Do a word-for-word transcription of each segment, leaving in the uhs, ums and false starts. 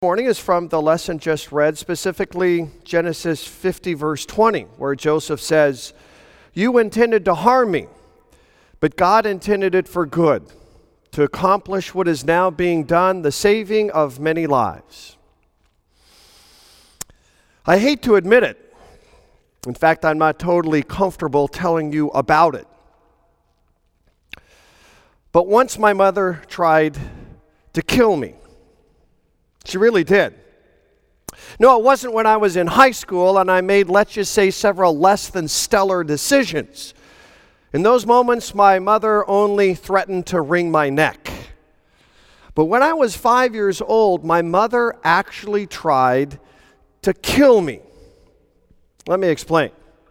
Morning is from the lesson just read, specifically Genesis fifty, verse twenty, where Joseph says, "You intended to harm me, but God intended it for good, to accomplish what is now being done, the saving of many lives." I hate to admit it. In fact, I'm not totally comfortable telling you about it. But once my mother tried to kill me. She really did. No, it wasn't when I was in high school and I made, let's just say, several less than stellar decisions. In those moments, my mother only threatened to wring my neck. But when I was five years old, my mother actually tried to kill me. Let me explain.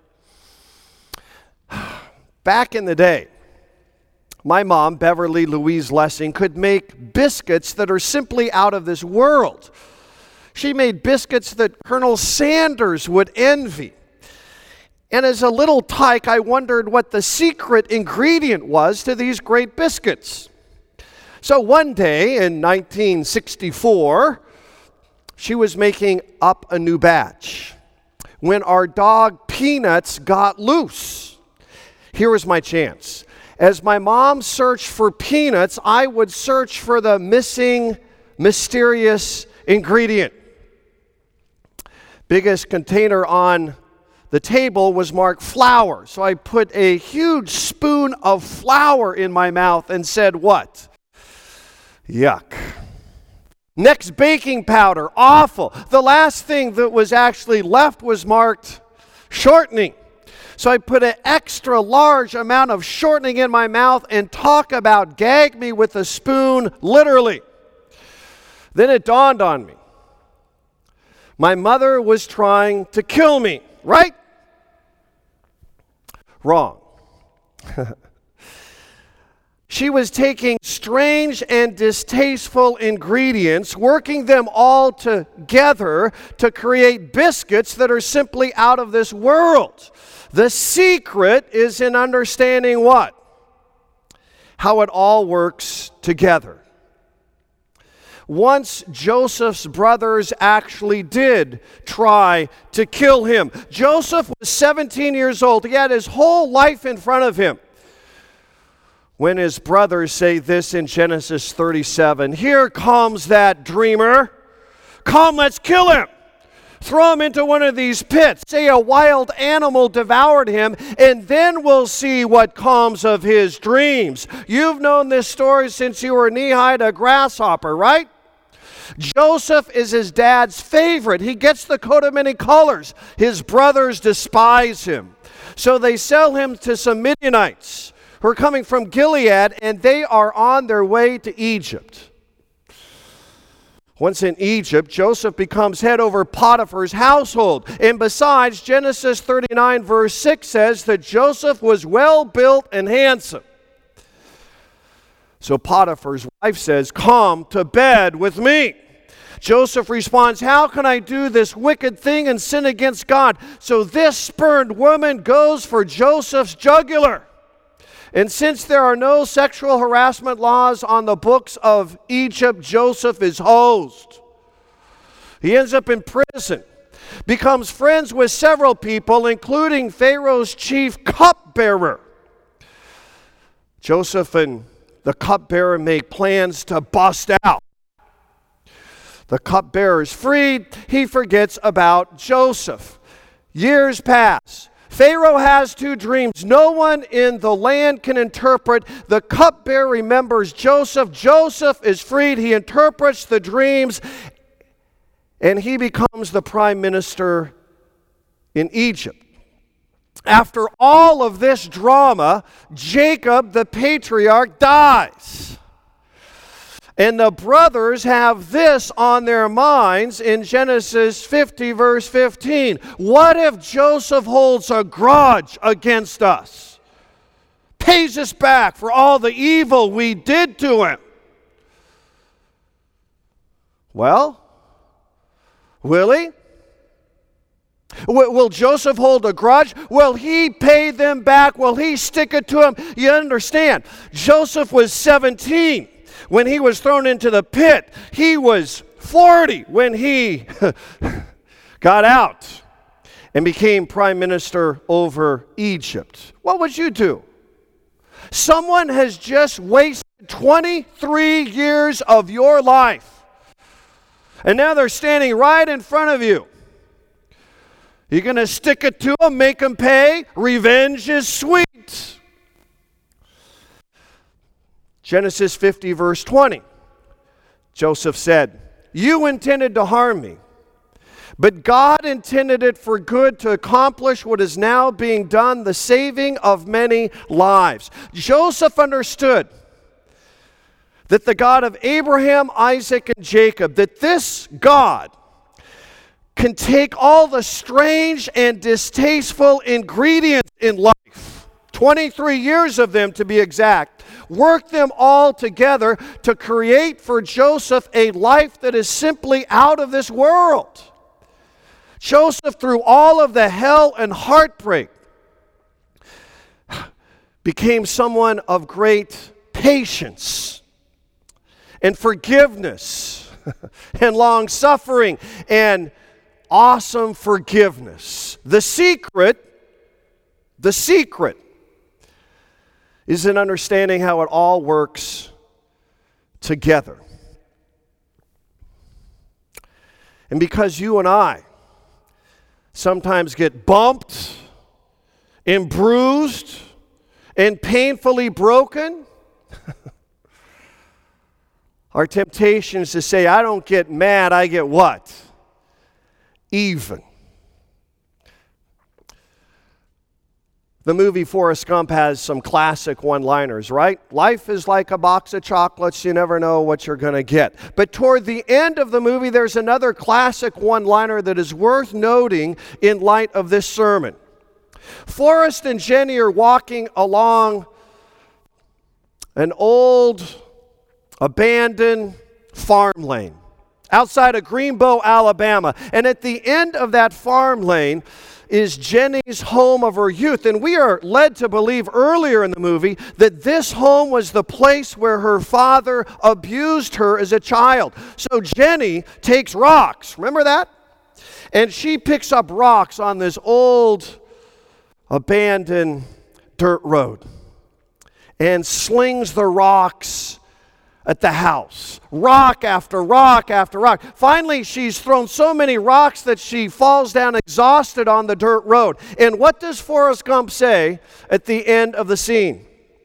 Back in the day, my mom, Beverly Louise Lessing, could make biscuits that are simply out of this world. She made biscuits that Colonel Sanders would envy. And as a little tyke, I wondered what the secret ingredient was to these great biscuits. So one day in nineteen sixty-four, she was making up a new batch when our dog Peanuts got loose. Here was my chance. As my mom searched for Peanuts, I would search for the missing, mysterious ingredient. Biggest container on the table was marked flour. So I put a huge spoon of flour in my mouth and said, what? Yuck. Next, baking powder. Awful. The last thing that was actually left was marked shortening. So I put an extra large amount of shortening in my mouth and talk about gag me with a spoon, literally. Then it dawned on me. My mother was trying to kill me, right? Wrong. She was taking strange and distasteful ingredients, working them all together to create biscuits that are simply out of this world. The secret is in understanding what? How it all works together. Once Joseph's brothers actually did try to kill him. Joseph was seventeen years old. He had his whole life in front of him. When his brothers say this in Genesis thirty-seven, "Here comes that dreamer. Come, let's kill him. Throw him into one of these pits. Say a wild animal devoured him, and then we'll see what comes of his dreams." You've known this story since you were knee-high to a grasshopper, right? Joseph is his dad's favorite. He gets the coat of many colors. His brothers despise him. So they sell him to some Midianites who are coming from Gilead, and they are on their way to Egypt. Once in Egypt, Joseph becomes head over Potiphar's household. And besides, Genesis thirty-nine verse six says that Joseph was well built and handsome. So Potiphar's wife says, "Come to bed with me." Joseph responds, "How can I do this wicked thing and sin against God?" So this spurned woman goes for Joseph's jugular. And since there are no sexual harassment laws on the books of Egypt, Joseph is hosed. He ends up in prison, becomes friends with several people, including Pharaoh's chief cupbearer. Joseph and the cupbearer make plans to bust out. The cupbearer is freed. He forgets about Joseph. Years pass. Pharaoh has two dreams. No one in the land can interpret. The cupbearer remembers Joseph. Joseph is freed. He interprets the dreams, and he becomes the prime minister in Egypt. After all of this drama, Jacob, the patriarch, dies. And the brothers have this on their minds in Genesis fifty, verse fifteen. What if Joseph holds a grudge against us? Pays us back for all the evil we did to him. Well, will he? Will Joseph hold a grudge? Will he pay them back? Will he stick it to him? You understand, Joseph was seventeen when he was thrown into the pit. He was forty when he got out and became prime minister over Egypt. What would you do? Someone has just wasted twenty-three years of your life, and now they're standing right in front of you. You're going to stick it to them, make them pay? Revenge is sweet. Genesis fifty, verse twenty. Joseph said, "You intended to harm me, but God intended it for good to accomplish what is now being done, the saving of many lives." Joseph understood that the God of Abraham, Isaac, and Jacob, that this God can take all the strange and distasteful ingredients in life, twenty-three years of them to be exact, work them all together to create for Joseph a life that is simply out of this world. Joseph, through all of the hell and heartbreak, became someone of great patience and forgiveness and long-suffering and awesome forgiveness. The secret, the secret is in understanding how it all works together. And because you and I sometimes get bumped and bruised and painfully broken, our temptation is to say, I don't get mad, I get what? Even. The movie Forrest Gump has some classic one-liners, right? Life is like a box of chocolates. You never know what you're going to get. But toward the end of the movie, there's another classic one-liner that is worth noting in light of this sermon. Forrest and Jenny are walking along an old, abandoned farm lane outside of Greenbow, Alabama. And at the end of that farm lane is Jenny's home of her youth. And we are led to believe earlier in the movie that this home was the place where her father abused her as a child. So Jenny takes rocks, remember that? And she picks up rocks on this old, abandoned dirt road and slings the rocks at the house. Rock after rock after rock. Finally, she's thrown so many rocks that she falls down exhausted on the dirt road. And what does Forrest Gump say at the end of the scene?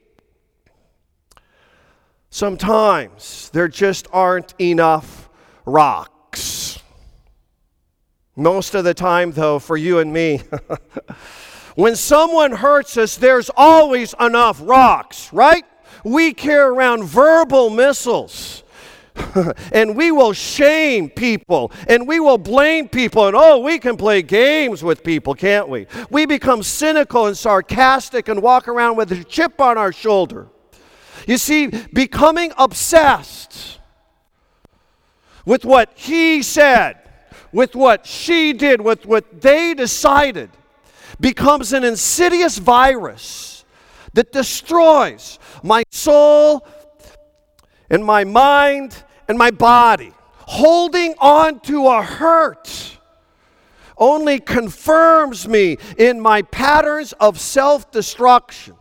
Sometimes there just aren't enough rocks. Most of the time, though, for you and me, when someone hurts us, there's always enough rocks, right? We carry around verbal missiles, and we will shame people, and we will blame people, and oh, we can play games with people, can't we? We become cynical and sarcastic and walk around with a chip on our shoulder. You see, becoming obsessed with what he said, with what she did, with what they decided, becomes an insidious virus that destroys my soul and my mind and my body. Holding on to a hurt only confirms me in my patterns of self-destruction.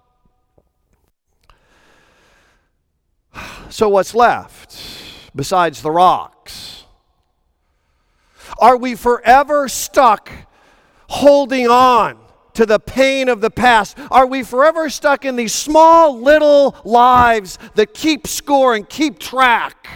So what's left besides the rocks? Are we forever stuck holding on to the pain of the past? Are we forever stuck in these small little lives that keep score and keep track?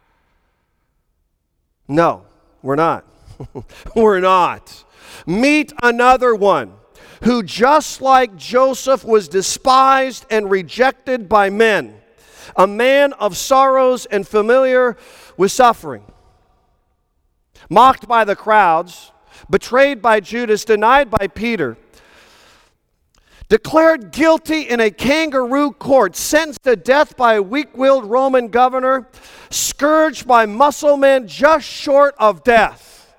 No, we're not. We're not. Meet another one who, just like Joseph, was despised and rejected by men, a man of sorrows and familiar with suffering, mocked by the crowds, betrayed by Judas, denied by Peter, declared guilty in a kangaroo court, sentenced to death by a weak-willed Roman governor, scourged by muscle men just short of death.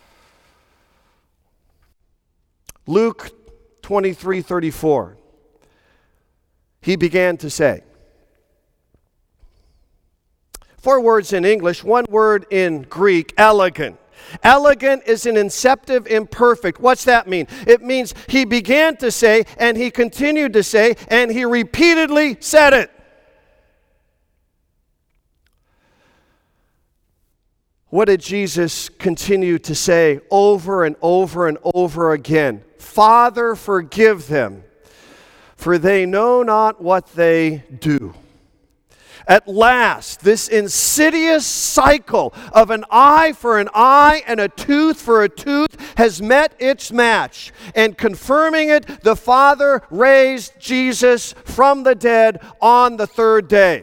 Luke twenty-three thirty-four. He began to say, four words in English, one word in Greek, elegant. Elegant is an inceptive imperfect. What's that mean? It means he began to say, and he continued to say, and he repeatedly said it. What did Jesus continue to say over and over and over again? Father, forgive them, for they know not what they do. At last, this insidious cycle of an eye for an eye and a tooth for a tooth has met its match. And confirming it, the Father raised Jesus from the dead on the third day.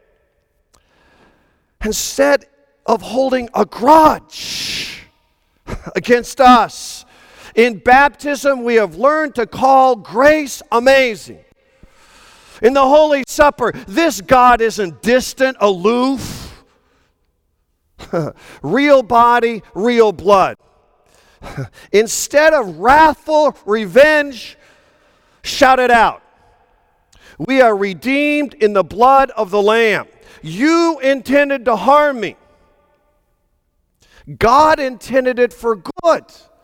Instead of holding a grudge against us, in baptism we have learned to call grace amazing. In the Holy Supper, this God isn't distant, aloof. Real body, real blood. Instead of wrathful revenge, shout it out. We are redeemed in the blood of the Lamb. You intended to harm me. God intended it for good,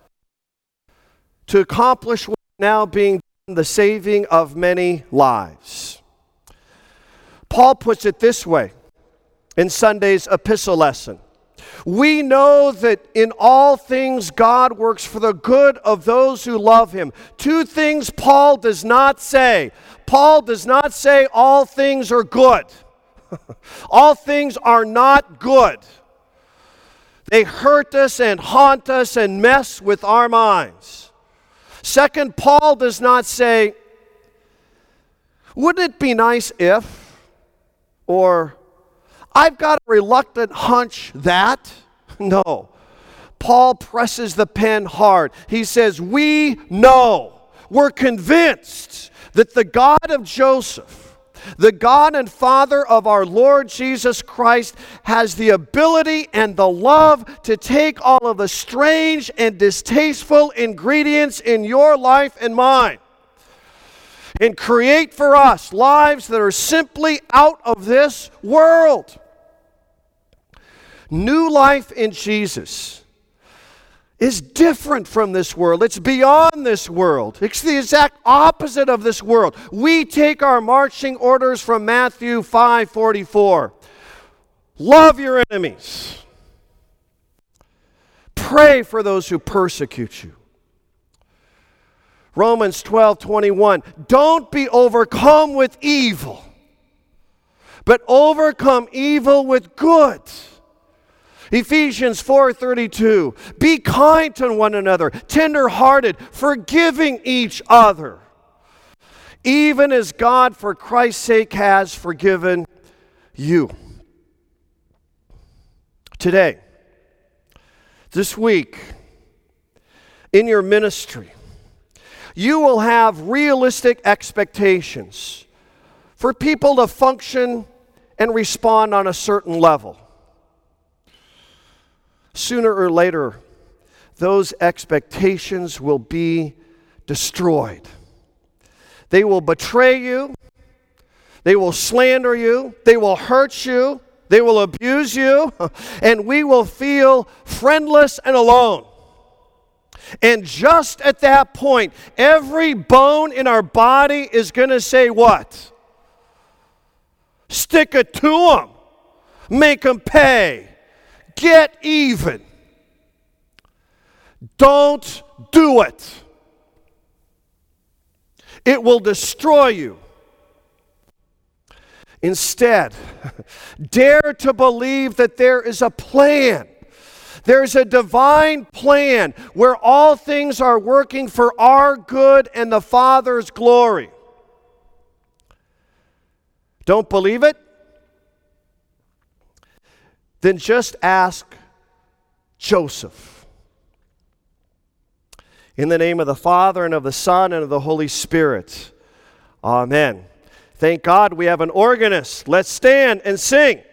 to accomplish what is now being done, the saving of many lives. Paul puts it this way in Sunday's epistle lesson. We know that in all things God works for the good of those who love him. Two things Paul does not say. Paul does not say all things are good. All things are not good. They hurt us and haunt us and mess with our minds. Second, Paul does not say, wouldn't it be nice if, or I've got a reluctant hunch that. No. Paul presses the pen hard. He says, we know, we're convinced that the God of Joseph, the God and Father of our Lord Jesus Christ, has the ability and the love to take all of the strange and distasteful ingredients in your life and mine and create for us lives that are simply out of this world. New life in Jesus is different from this world. It's beyond this world. It's the exact opposite of this world. We take our marching orders from Matthew five forty-four. Love your enemies. Pray for those who persecute you. Romans twelve twenty-one. Don't be overcome with evil, but overcome evil with good. Ephesians four thirty-two, be kind to one another, tender-hearted, forgiving each other, even as God for Christ's sake has forgiven you. Today, this week, in your ministry, you will have realistic expectations for people to function and respond on a certain level. Sooner or later, those expectations will be destroyed. They will betray you. They will slander you. They will hurt you. They will abuse you. And we will feel friendless and alone. And just at that point, every bone in our body is going to say what? Stick it to them. Make them pay. Get even. Don't do it. It will destroy you. Instead, dare to believe that there is a plan. There's a divine plan where all things are working for our good and the Father's glory. Don't believe it? Then just ask Joseph. In the name of the Father, and of the Son, and of the Holy Spirit. Amen. Thank God we have an organist. Let's stand and sing.